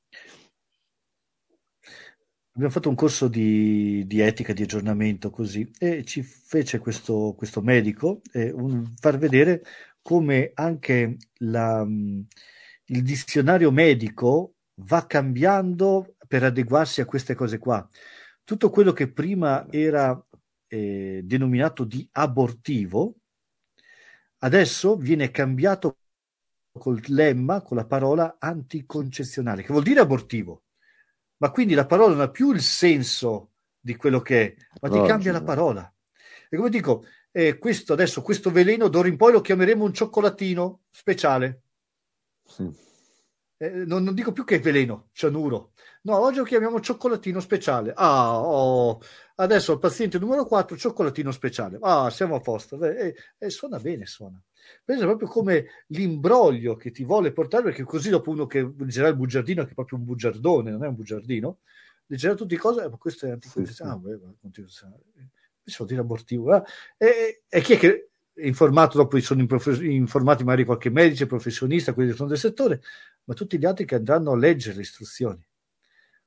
Abbiamo fatto un corso di, di etica, di aggiornamento così, e ci fece questo, questo medico eh, un- far vedere come anche la, mh, il dizionario medico va cambiando per adeguarsi a queste cose qua. Tutto quello che prima era eh, denominato di abortivo, adesso viene cambiato col lemma, con la parola anticoncezionale, che vuol dire abortivo. Ma quindi la parola non ha più il senso di quello che è, ma ti cambia la logico. parola. E come dico, eh, questo adesso, questo veleno d'ora in poi lo chiameremo un cioccolatino speciale. Sì. Eh, non, non dico più che è veleno, cianuro. No, oggi lo chiamiamo cioccolatino speciale. Ah, oh, adesso al paziente numero quattro, cioccolatino speciale. Ah, siamo a posto. E eh, eh, suona bene, suona. Pensa proprio come l'imbroglio che ti vuole portare, perché così dopo uno che leggerà il bugiardino, che è proprio un bugiardone, non è un bugiardino, leggerà tutte le cose, eh, ma questo è Sì, sì. anticoncezionale. Ah, beh, anticoncezionale. Invece vuol dire abortivo. Eh? E, e chi è che è informato, dopo sono informati magari qualche medico, professionista, quelli che sono del settore, ma tutti gli altri che andranno a leggere le istruzioni.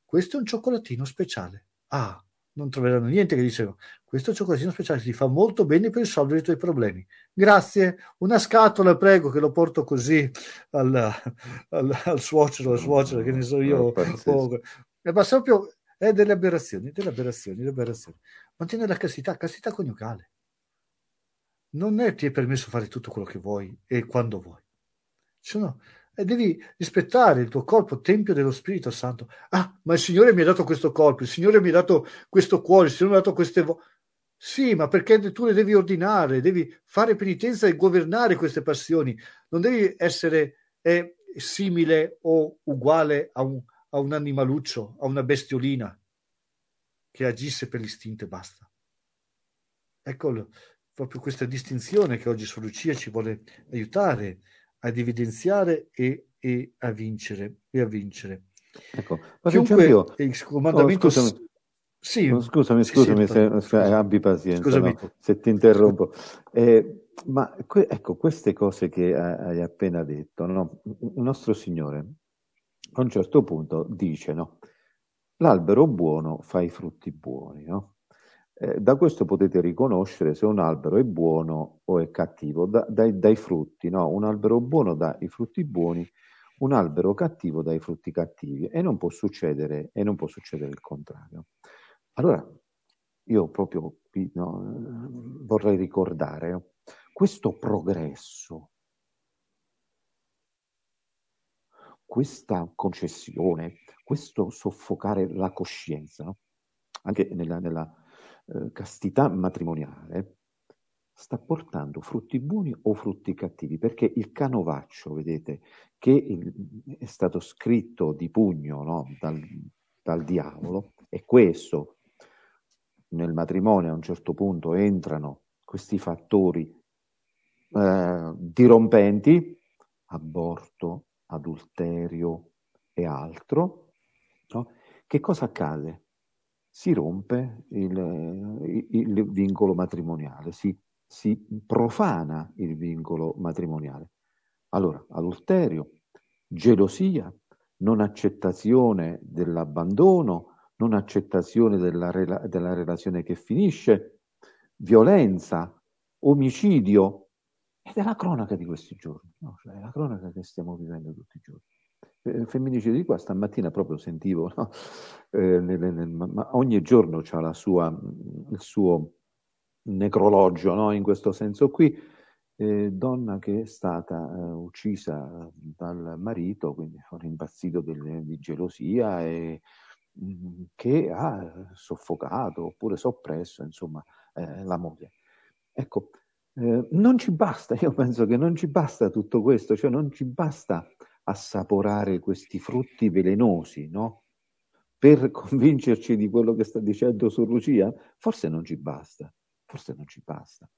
questo è un cioccolatino speciale. Ah, non troveranno niente che dicevano, questo è un cioccolatino speciale, ti fa molto bene per risolvere i tuoi problemi. Grazie, una scatola prego, che lo porto così al, al, al suocero, alla suocera, che ne so io. O, e basta proprio, è delle aberrazioni, delle aberrazioni, delle aberrazioni. Mantiene la castità, castità coniugale. Non è ti è permesso fare tutto quello che vuoi e quando vuoi. Sono, e devi rispettare il tuo corpo, tempio dello Spirito Santo. Ah, ma il Signore mi ha dato questo corpo, il Signore mi ha dato questo cuore, il Signore mi ha dato queste voci. Sì, ma perché tu le devi ordinare, devi fare penitenza e governare queste passioni. Non devi essere eh, simile o uguale a un, a un animaluccio, a una bestiolina che agisse per l'istinto e basta. Ecco proprio questa distinzione che oggi Suor Lucia ci vuole aiutare ad evidenziare e, e a vincere e a vincere. Ecco, Chiunque io... il comandamento... Oh, scusami, sì, oh, scusami, sì, scusami sì, se, Antonio, se abbi pazienza, no, se ti interrompo. Eh, ma que- ecco, queste cose che hai appena detto, no? Il nostro Signore a un certo punto dice, no? L'albero buono fa i frutti buoni, no? Eh, da questo potete riconoscere se un albero è buono o è cattivo, da, dai, dai frutti, no? Un albero buono dà i frutti buoni, un albero cattivo dà i frutti cattivi, e non può succedere, e non può succedere il contrario. Allora, io proprio qui, no, vorrei ricordare questo progresso, questa concessione, questo soffocare la coscienza, no? Anche nella, nella eh, castità matrimoniale, sta portando frutti buoni o frutti cattivi, perché il canovaccio, vedete, che il, è stato scritto di pugno, no, dal, dal diavolo, è questo. Nel matrimonio a un certo punto entrano questi fattori eh, dirompenti, aborto, adulterio e altro, no? Che cosa accade? Si rompe il, il vincolo matrimoniale, si, si profana il vincolo matrimoniale. Allora, adulterio, gelosia, non accettazione dell'abbandono, non accettazione della, rela- della relazione che finisce, violenza, omicidio, ed è la cronaca di questi giorni, no? Cioè, è la cronaca che stiamo vivendo tutti i giorni. Eh, femminicidio di qua, stamattina proprio sentivo, no? eh, nel, nel, ma ogni giorno c'ha la sua, il suo necrologio, no? In questo senso qui, eh, donna che è stata eh, uccisa dal marito, quindi un impazzito del, di gelosia, e mh, che ha soffocato oppure soppresso, insomma, eh, la moglie. Ecco, eh, non ci basta, io penso che non ci basta tutto questo, cioè non ci basta assaporare questi frutti velenosi, no? Per convincerci di quello che sta dicendo Suor Lucia, forse non ci basta, forse non ci basta.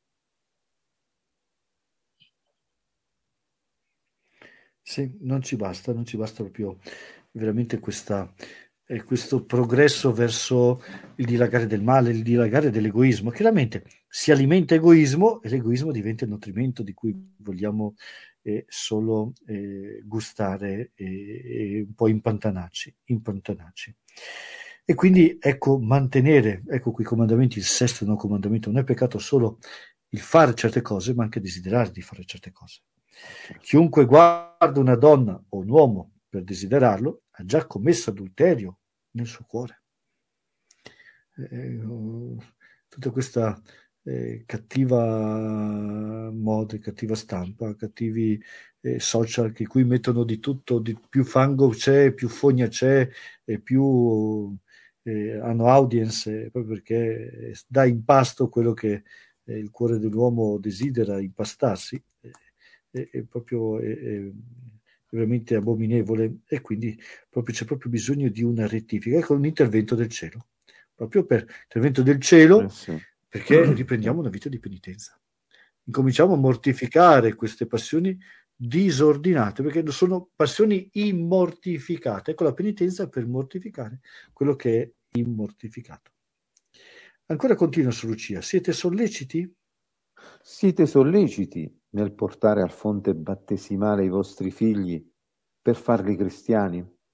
Sì, non ci basta, non ci basta proprio veramente questa, eh, questo progresso verso il dilagare del male, il dilagare dell'egoismo. Chiaramente si alimenta egoismo e l'egoismo diventa il nutrimento di cui vogliamo eh, solo eh, gustare e, e un po' impantanarci, impantanarci. E quindi ecco, mantenere, ecco qui i comandamenti, il sesto no comandamento, non è peccato solo il fare certe cose, ma anche desiderare di fare certe cose. Chiunque guarda una donna o un uomo per desiderarlo ha già commesso adulterio nel suo cuore. Eh, tutta questa eh, cattiva moda, cattiva stampa, cattivi eh, social che qui mettono di tutto, di più fango c'è, più fogna c'è, e più eh, hanno audience, eh, proprio perché dà in pasto quello che eh, il cuore dell'uomo desidera impastarsi. È, è proprio è, è veramente abominevole, e quindi proprio, c'è proprio bisogno di una rettifica, ecco un intervento del cielo, proprio per l'intervento del cielo, Eh sì. perché riprendiamo una vita di penitenza, incominciamo a mortificare queste passioni disordinate, perché sono passioni immortificate. Ecco la penitenza per mortificare quello che è immortificato. Ancora continua Suor Lucia, siete solleciti? Siete solleciti nel portare al fonte battesimale i vostri figli per farli cristiani?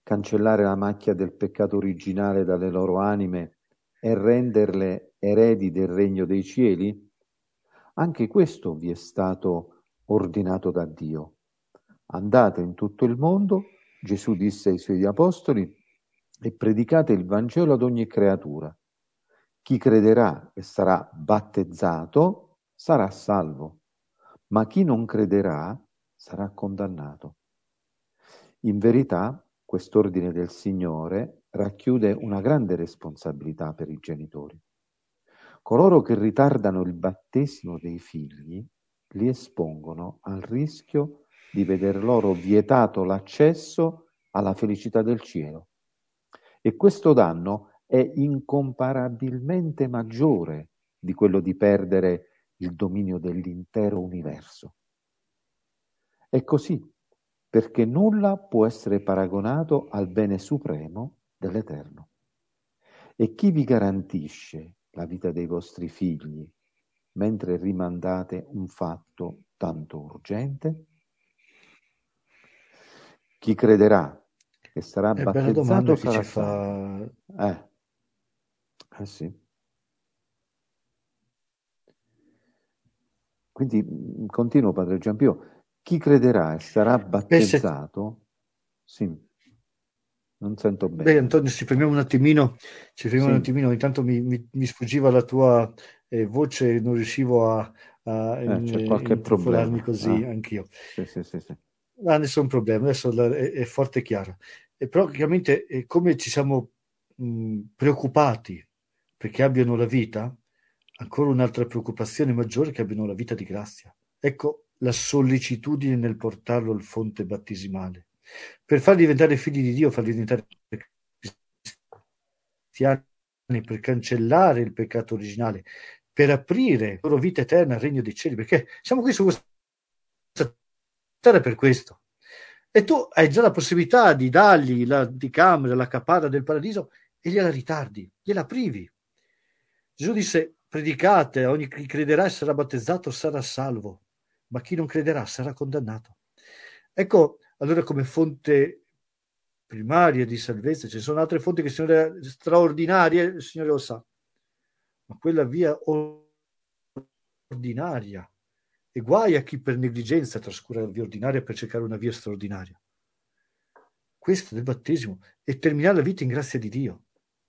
cancellare la macchia del peccato originale dalle loro anime e renderle eredi del regno dei cieli? Anche questo vi è stato ordinato da Dio. Andate in tutto il mondo, Gesù disse ai suoi apostoli, e predicate il Vangelo ad ogni creatura. Chi crederà e sarà battezzato sarà salvo, ma chi non crederà sarà condannato. In verità, quest'ordine del Signore racchiude una grande responsabilità per i genitori. Coloro che ritardano il battesimo dei figli li espongono al rischio di veder loro vietato l'accesso alla felicità del cielo. E questo danno è incomparabilmente maggiore di quello di perdere il dominio dell'intero universo. È così, perché nulla può essere paragonato al bene supremo dell'Eterno. E chi vi garantisce la vita dei vostri figli mentre rimandate un fatto tanto urgente? Chi crederà e sarà È bella battezzato domanda che sarà ci salvo. fa. Eh, eh sì. Quindi mh, continuo, Padre Giampio. Chi crederà e sarà Beh, se- battezzato? Sì, non sento Beh, bene. Antonio, ci fermiamo un attimino, ci fermiamo un Sì, attimino, intanto mi, mi- mi sfuggiva la tua eh, voce e non riuscivo a, a eh, in- c'è eh, qualche intrufolarmi problema. così Ah, anch'io. sì, sì, sì, sì. Non ha nessun problema, adesso la- è, è forte e chiara. E però chiaramente eh, come ci siamo mh, preoccupati perché abbiano la vita, ancora un'altra preoccupazione maggiore è che abbiano la vita di grazia. Ecco la sollecitudine nel portarlo al fonte battesimale. Per farli diventare figli di Dio, farli diventare cristiani, per cancellare il peccato originale, per aprire la loro vita eterna al regno dei cieli, perché siamo qui su questa terra per questo. E tu hai già la possibilità di dargli l'anticamera, la caparra del paradiso e gliela ritardi, gliela privi. Gesù disse, predicate, ogni chi crederà e sarà battezzato sarà salvo, ma chi non crederà sarà condannato. Ecco, allora come fonte primaria di salvezza, ci sono altre fonti che sono straordinarie, il Signore lo sa, ma quella via ordinaria, e guai a chi per negligenza trascura la via ordinaria per cercare una via straordinaria. Questo del battesimo è terminare la vita in grazia di Dio.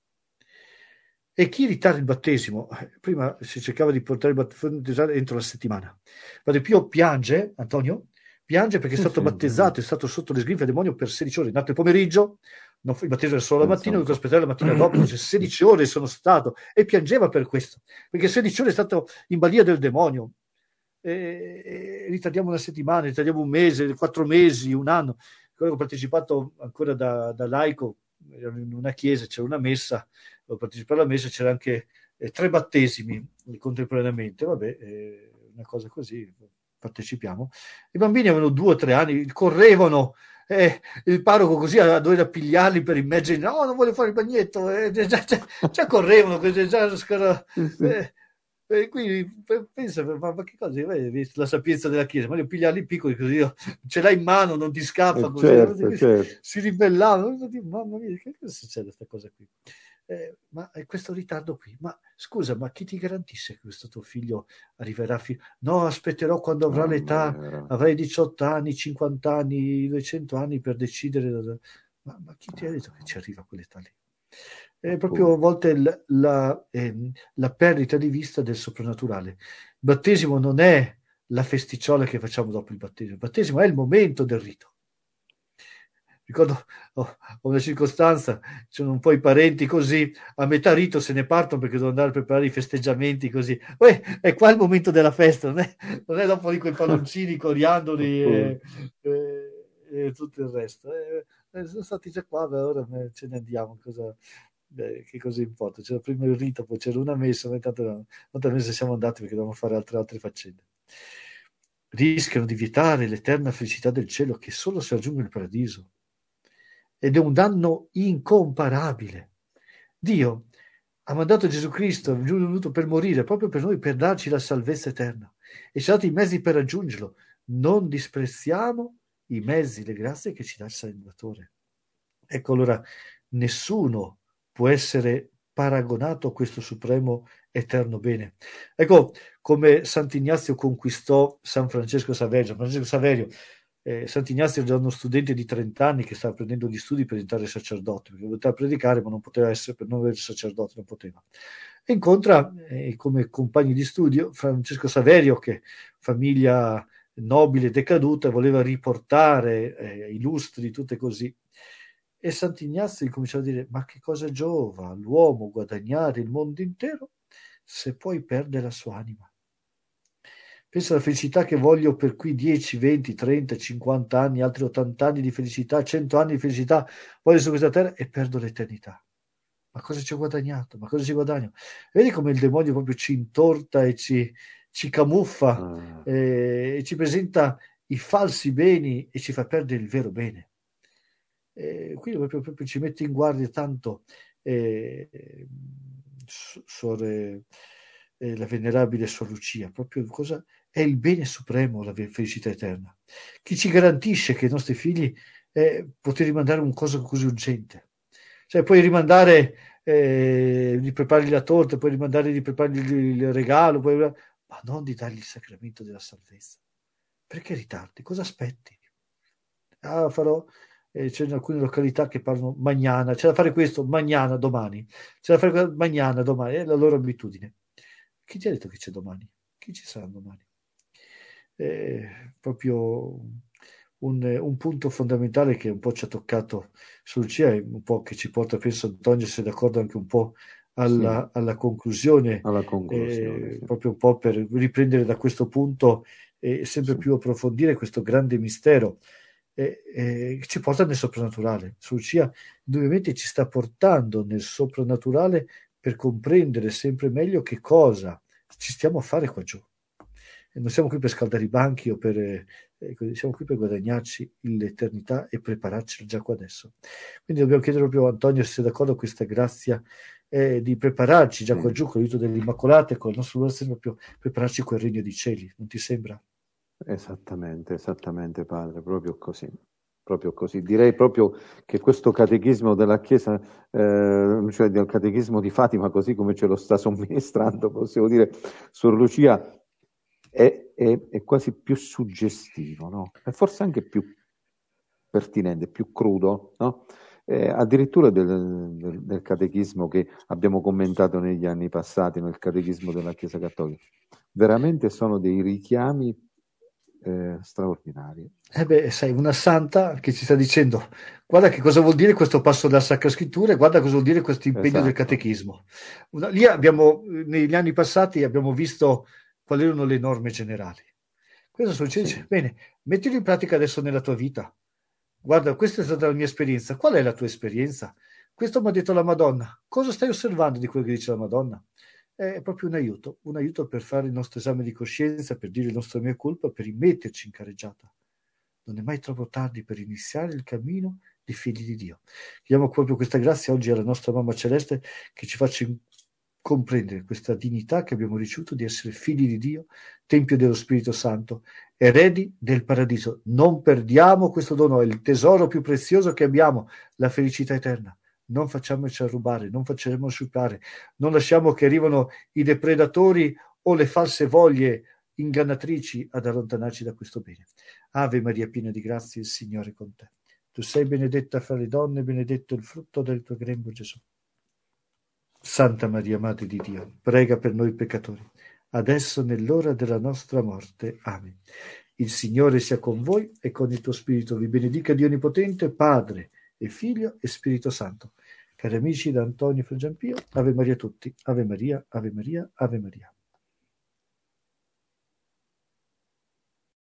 E chi ritarda il battesimo, prima si cercava di portare il battesimo entro la settimana. Padre Pio piange, Antonio, piange perché è Sì, stato sì, battezzato, eh, è stato sotto le sgrinfie del demonio per sedici ore. È nato il pomeriggio, non fu- il battesimo era solo la pensa mattina, ho un dovuto po'. aspettare la mattina dopo, cioè sedici ore sono stato, e piangeva per questo, perché sedici ore è stato in balia del demonio. E, e ritardiamo una settimana, ritardiamo un mese, quattro mesi, un anno. Quello che ho partecipato ancora da, da laico, ero in una chiesa, c'era una messa, ho partecipato alla messa, c'era anche eh, tre battesimi contemporaneamente, vabbè, eh, una cosa così, partecipiamo. I bambini avevano due o tre anni, correvano, eh, il parroco così a dover pigliarli per immergere, no, non voglio fare il bagnetto, eh, già, già, già correvano, già, già, Sì, sì. eh, e quindi pensa, ma, ma che cosa, hai visto la sapienza della Chiesa? Meglio pigliarli piccoli così io, ce l'hai in mano, non ti scappa Eh, così. certo, certo. Si ribellavano. Mamma mia, che cosa succede questa cosa qui? Eh, ma è questo ritardo qui? Ma scusa, ma chi ti garantisce che questo tuo figlio arriverà? Fi- no, aspetterò quando avrà Ah, l'età, beh, avrai diciotto anni, cinquanta anni, duecento anni per decidere. Ma, ma chi ti ha detto che ci arriva a quell'età lì? È proprio a volte l- la, ehm, la perdita di vista del soprannaturale. Il battesimo non è la festicciola che facciamo dopo il battesimo, il battesimo è il momento del rito. Ricordo ho, ho una circostanza, ci sono un po' i parenti così, a metà rito se ne partono perché devono andare a preparare i festeggiamenti così. Poi è qua il momento della festa, non è, non è dopo di quei palloncini, coriandoli e, e, e tutto il resto. Eh, eh, sono stati già qua, beh, ora ce ne andiamo. Cosa, beh, che cosa importa? C'era prima il rito, poi c'era una messa, ma intanto quante messe siamo andati perché dovevamo fare altre, altre faccende. Rischiano di vietare l'eterna felicità del cielo che solo si raggiunge nel paradiso. Ed è un danno incomparabile. Dio ha mandato Gesù Cristo, è venuto per morire, proprio per noi, per darci la salvezza eterna. E ci ha dato i mezzi per raggiungerlo. Non disprezziamo i mezzi, le grazie che ci dà il Salvatore. Ecco, allora nessuno può essere paragonato a questo supremo eterno bene. Ecco come Sant'Ignazio conquistò San Francesco Saverio. Francesco Saverio, eh, Sant'Ignazio era uno studente di trenta anni che stava prendendo gli studi per diventare sacerdote, perché poteva predicare ma non poteva essere, per non avere sacerdote non poteva. E incontra eh, come compagni di studio Francesco Saverio, che famiglia nobile decaduta, voleva riportare eh, illustri, tutte così. E Sant'Ignazio cominciò a dire: ma che cosa giova l'uomo guadagnare il mondo intero se poi perde la sua anima? Pensa alla felicità che voglio per qui dieci, venti, trenta, cinquanta anni, altri ottanta anni di felicità, cento anni di felicità, voglio su questa terra e perdo l'eternità. Ma cosa ci ho guadagnato? Ma cosa ci guadagno? Vedi come il demonio proprio ci intorta e ci, ci camuffa Ah, eh, e ci presenta i falsi beni e ci fa perdere il vero bene. Eh, quindi proprio, proprio ci mette in guardia tanto eh, Sor, eh, la venerabile Sor Lucia, proprio cosa è il bene supremo, la felicità eterna. Chi ci garantisce che i nostri figli eh, poter rimandare un cosa così urgente? Cioè puoi rimandare eh, di preparargli la torta, puoi rimandare di preparargli il regalo, puoi... ma non di dargli il sacramento della salvezza. Perché ritardi? Cosa aspetti? Ah, farò eh, c'è in alcune località che parlano magnana, c'è da fare questo, magnana, domani, c'è da fare questo, magnana, domani, è la loro abitudine. Chi ti ha detto che c'è domani? Chi ci sarà domani? È proprio un, un punto fondamentale che un po' ci ha toccato su Lucia e un po' che ci porta, penso Antonio sia d'accordo anche un po' alla, sì, alla conclusione, alla conclusione, eh, sì. proprio un po' per riprendere da questo punto e sempre Sì. più approfondire questo grande mistero eh, eh, ci porta nel soprannaturale. Lucia indubbiamente ci sta portando nel soprannaturale per comprendere sempre meglio che cosa ci stiamo a fare qua giù. E non siamo qui per scaldare i banchi o per eh, siamo qui per guadagnarci l'eternità e prepararcela già qua adesso. Quindi dobbiamo chiedere proprio a Antonio se è d'accordo con questa grazia eh, di prepararci già Sì. qua giù con l'aiuto dell'Immacolata e con il nostro Lord, proprio prepararci quel regno di cieli, non ti sembra? Esattamente, esattamente padre, proprio così, proprio così. Direi proprio che questo catechismo della Chiesa, eh, cioè del catechismo di Fatima, così come ce lo sta somministrando, possiamo dire, Sor Lucia, è, è, è quasi più suggestivo, no? E forse anche più pertinente, più crudo, no? Eh, addirittura del, del, del catechismo che abbiamo commentato negli anni passati, nel catechismo della Chiesa Cattolica. Veramente sono dei richiami eh, straordinari. Eh beh, sai, una santa che ci sta dicendo guarda che cosa vuol dire questo passo della Sacra Scrittura e guarda cosa vuol dire questo impegno del Esatto. catechismo. Una, lì abbiamo, negli anni passati abbiamo visto quali erano le norme generali. Questo succede, Sì. bene, mettilo in pratica adesso nella tua vita. Guarda, questa è stata la mia esperienza. Qual è la tua esperienza? Questo mi ha detto la Madonna. Cosa stai osservando di quello che dice la Madonna? È proprio un aiuto, un aiuto per fare il nostro esame di coscienza, per dire il nostro mea culpa, per rimetterci in carreggiata. Non è mai troppo tardi per iniziare il cammino di figli di Dio. Chiediamo proprio questa grazia oggi alla nostra Mamma Celeste che ci faccia comprendere questa dignità che abbiamo ricevuto di essere figli di Dio, Tempio dello Spirito Santo, eredi del paradiso. Non perdiamo questo dono, è il tesoro più prezioso che abbiamo, la felicità eterna. Non facciamoci rubare, non facciamoci sciupare, non lasciamo che arrivano i depredatori o le false voglie ingannatrici ad allontanarci da questo bene. Ave Maria, piena di grazia, il Signore è con te. Tu sei benedetta fra le donne, benedetto il frutto del tuo grembo, Gesù. Santa Maria, Madre di Dio, prega per noi peccatori, adesso nell'ora della nostra morte. Amen. Il Signore sia con voi e con il tuo spirito. Vi benedica Dio Onnipotente, Padre e Figlio e Spirito Santo. Cari amici da Antonio Fra Giampio, Ave Maria a tutti. Ave Maria, Ave Maria, Ave Maria.